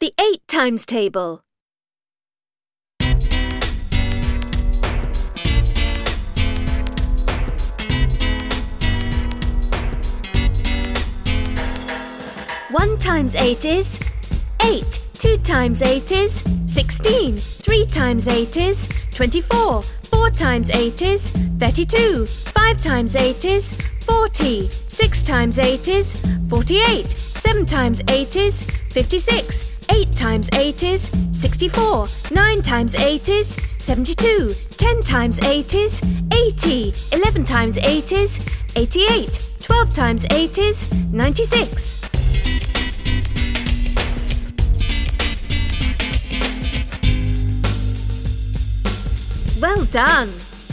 The 8 times table. 1 times 8 is 8. 2 times 8 is 16. 3 times 8 is 24. 4 times 8 is 32. 5 times 8 is 40. 6 times 8 is 48. 7 times 8 is 56. 8 times 8 is 64. 9 times 8 is 72. 10 times 8 is 80. 11 times 8 is 88. 12 times 8 is 96. Well done!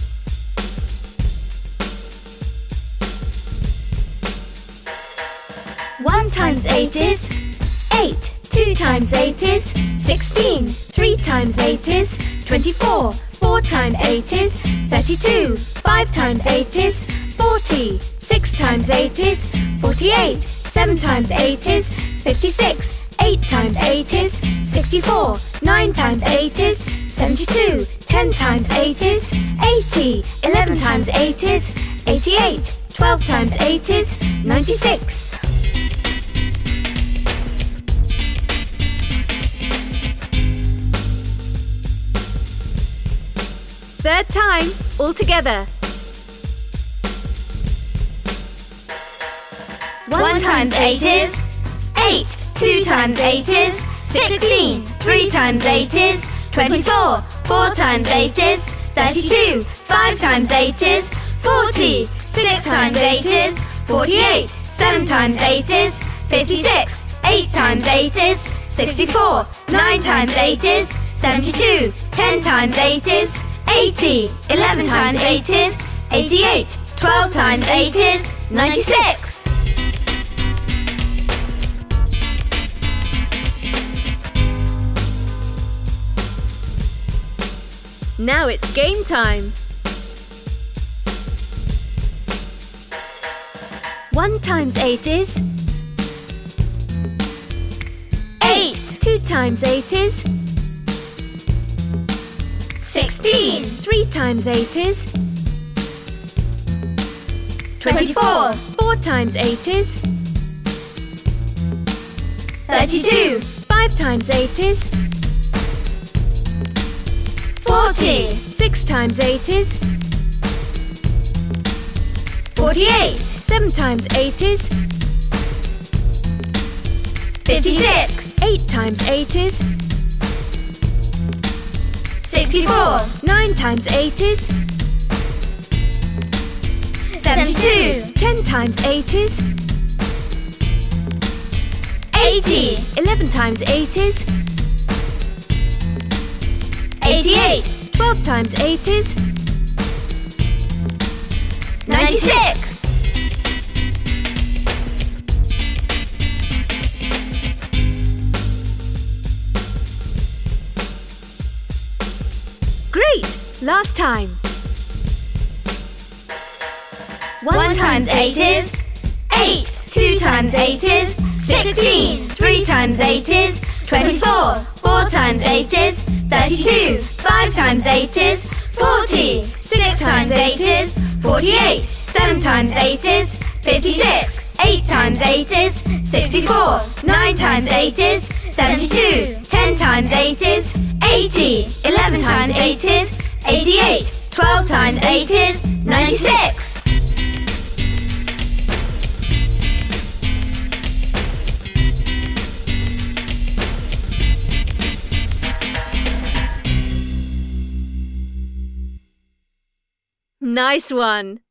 One times 8 is 8. 2 times 8 is 16. 3 times 8 is 24. 4 times 8 is 32. 5 times 8 is 40. 6 times 8 is 48. 7 times 8 is 56. 8 times 8 is 64. 9 times 8 is 72. 10 times 8 is 80. 11 times 8 is 88. 12 times 8 is 96. Third time, all together. 1 times 8 is 8. 2 times 8 is 16. 3 times 8 is 24. 4 times 8 is 32. 5 times 8 is 40. 6 times 8 is 48. 7 times 8 is 56. 8 times 8 is 64. 9 times 8 is 72. 10 times 8 is 80. 11 times 8 is 88. 12 times 8 is 96. Now it's game time. 1 times 8 is 8. 2 times 8 is 16. 3 times 8 is 24. 4 times 8 is 32. 5 times 8 is 40. 6 times 8 is 48. 7 times 8 is 56. 8 times 8 is 64. 9 times 8 is 72. 10 times 8 is 80. 11 times 8 is 88. 12 times 8 is 96. Great! Last time. 1 times 8 is 8. 2 times 8 is 16. 3 times 8 is 24. 4 times 8 is 32. 5 times 8 is 40. 6 times 8 is 48. 7 times 8 is 56. 8 times 8 is 64. 9 times 8 is 72. 10 times 8 is 80. 11 times 8 is 88. 12 times 8 is 96. Nice one!